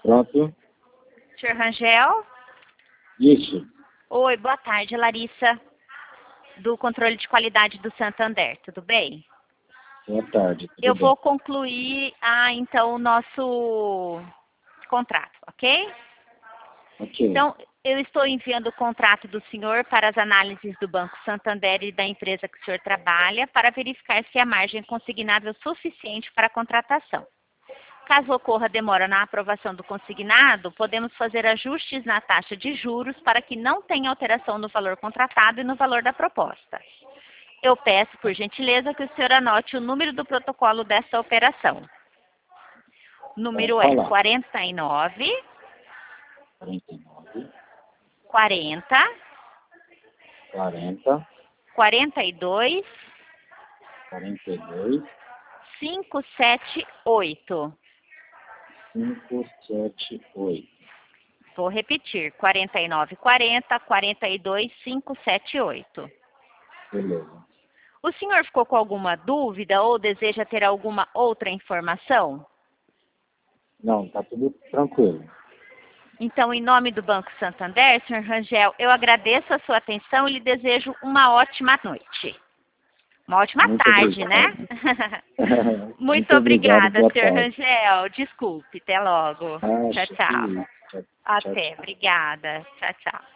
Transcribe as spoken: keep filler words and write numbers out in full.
Pronto? senhor Rangel? Isso. Oi, boa tarde, Larissa, do controle de qualidade do Santander, tudo bem? Boa tarde, tudo Eu bem? vou concluir, ah, então, o nosso contrato, ok? Ok. Então, eu estou enviando o contrato do senhor para as análises do Banco Santander e da empresa que o senhor trabalha para verificar se a margem é consignável suficiente para a contratação. Caso ocorra demora na aprovação do consignado, podemos fazer ajustes na taxa de juros para que não tenha alteração no valor contratado e no valor da proposta. Eu peço, por gentileza, que o senhor anote o número do protocolo dessa operação. O número é quarenta e nove, quarenta e nove, quarenta, quarenta, quarenta e dois, quarenta e dois, cinco sete oito. cinco sete oito. Vou repetir, quarenta e nove, quarenta, quarenta e dois, cinco sete oito. Beleza. O senhor ficou com alguma dúvida ou deseja ter alguma outra informação? Não, tá tudo tranquilo. Então, em nome do Banco Santander, senhor Rangel, eu agradeço a sua atenção e lhe desejo uma ótima noite. Uma ótima Muito tarde, obrigado. né? Muito, Muito obrigada, obrigado, boa senhor tarde. Rangel. Desculpe, até logo. Ah, Tchau, que tchau. isso. Tchau, tchau, Até, tchau. obrigada. Tchau, tchau.